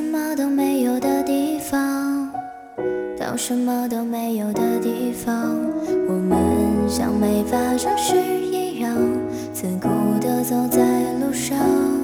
什么都没有的地方，到什么都没有的地方，我们像没发生事一样，自顾地走在路上。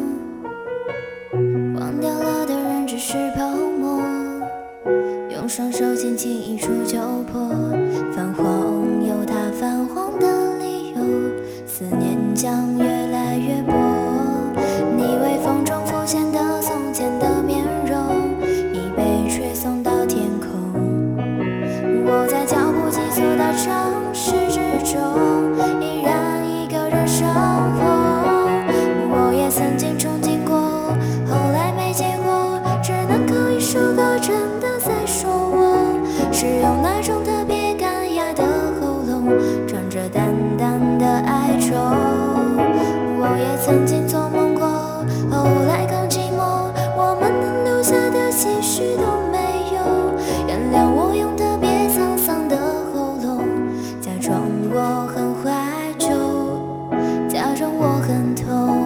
忘掉了的人只是泡沫，用双手轻轻一触就破。泛黄有它泛黄的理由，思念将越来越薄。你微风中浮现的从前的面容，已被吹送到天空。我在脚步急速的城市之中，依然一个人生活。我也曾经憧憬过，后来没结果，只能靠一首歌真的在说我，是用那种特别干哑的喉咙，装着淡淡的哀愁。我也曾经做梦过，后来更寂寞，我们能留下的期许都没有。原谅我用特别沧桑的喉咙，假装我很怀旧，假装我很痛。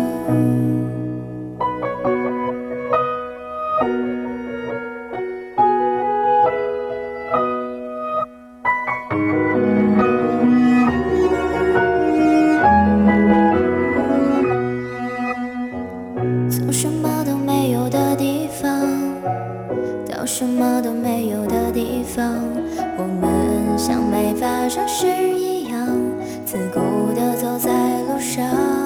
从什么都没有的地方，到什么都没有的地方，我们像没发生事一样，自顾地走在路上。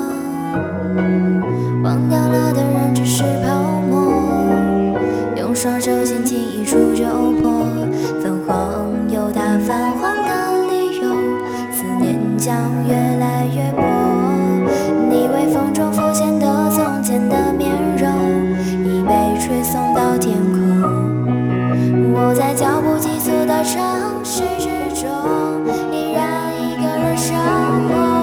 忘掉了的人只是泡沫，用双手轻轻一触就破。泛黄有它泛黄的理由，思念将越来越薄。你微风中浮现的从前的面容，已被吹送到天空。我在脚步急速的城市之中，依然一个人生活。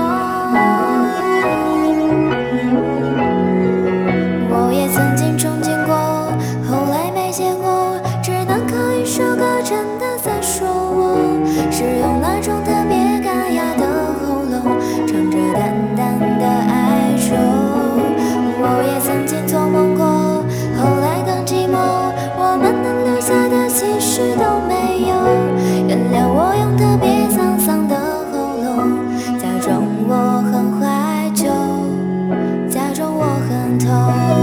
我也曾经憧憬过，后来没结果，只能靠一首歌真的在说我，是用那种特别干哑的喉咙，唱着淡淡的哀愁。我也曾经做梦过，后来更寂寞，我们能留下的期许都没有。原谅我用特别沧桑的喉咙，假装我很怀旧，假装我很痛。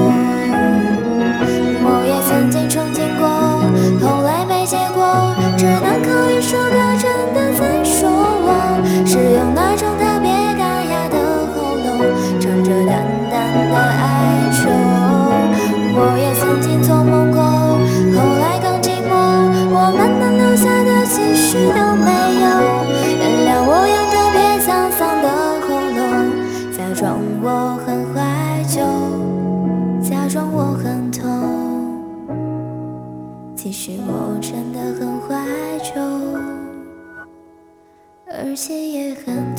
我也曾经憧憬过，后来没结果，只能靠一首歌真的在说我，是用那种特别干哑的喉咙，唱着淡淡的哀愁。我也曾经做梦过，后来更寂寞，我们能留下的期许都没有。原谅我用特别沧桑的喉咙，假装我很怀旧，假装我很痛。其实我真的很怀旧，而且也很